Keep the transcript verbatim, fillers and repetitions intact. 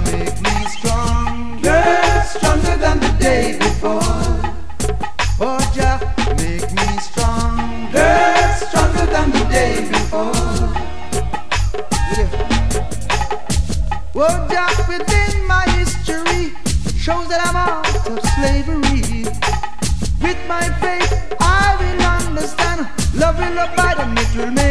make me stronger, stronger than the day before. Oh, Jah, make me stronger, stronger than the day before. Yeah. Oh, Jah, within my history shows that I'm out of slavery. With my faith, I will understand. Love will abide and it will make